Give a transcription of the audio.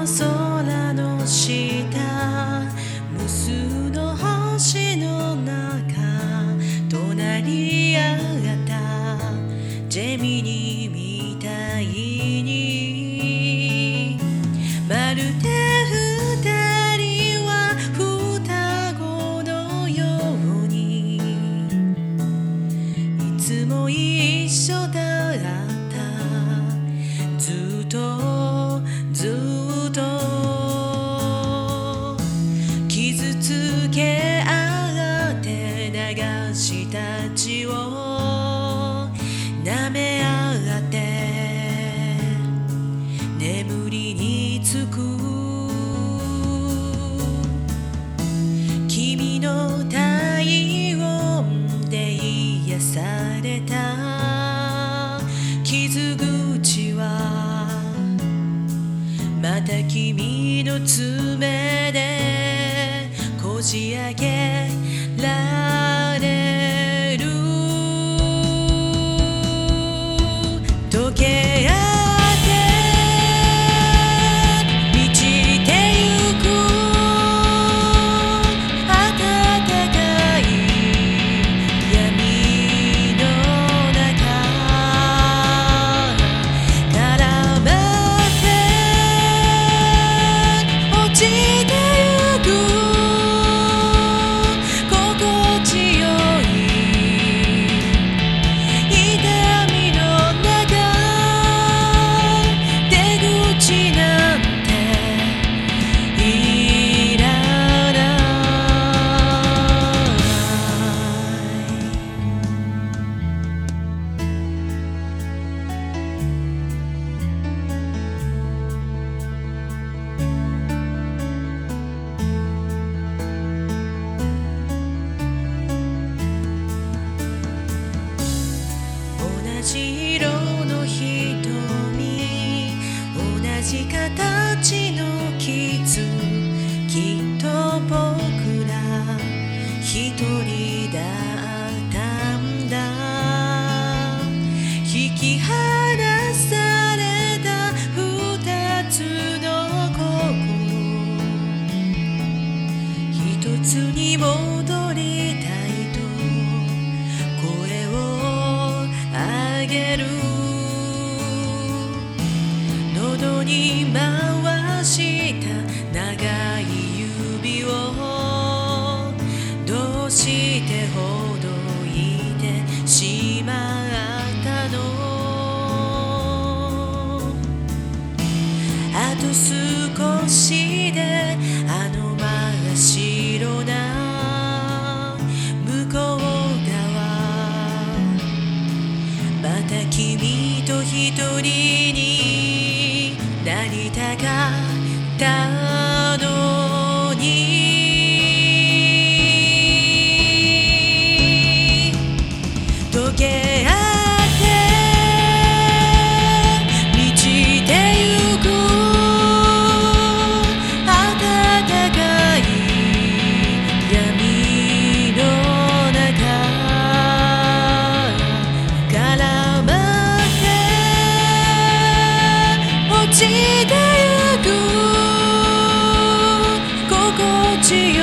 空の下、無数の星の中、隣り合ったジェミニみたいに、まるで二人は双子のように、いつも一緒だった。ずっとずっと傷つけ合って流した血を舐め合って眠りにつく。君の体温で癒された傷口はまた君の爪でこじ開けられる。溶け合って満ちてゆく暖かい闇の中からまって落ちてゆく心地よい痛みの中、出口なんていらない。同じ色の瞳、同じ形の傷、きっと僕ら一人だったんだ。引き離された二つの心、一つに戻りたいと声を上げる。喉に回した長い指をどうしてほどいてしまったの。あと少しであの真っ白な向こう側、また君と一人になりたかったのに。溶け合って満ちてゆく暖かい闇の中からまって落ちてゆく心地よ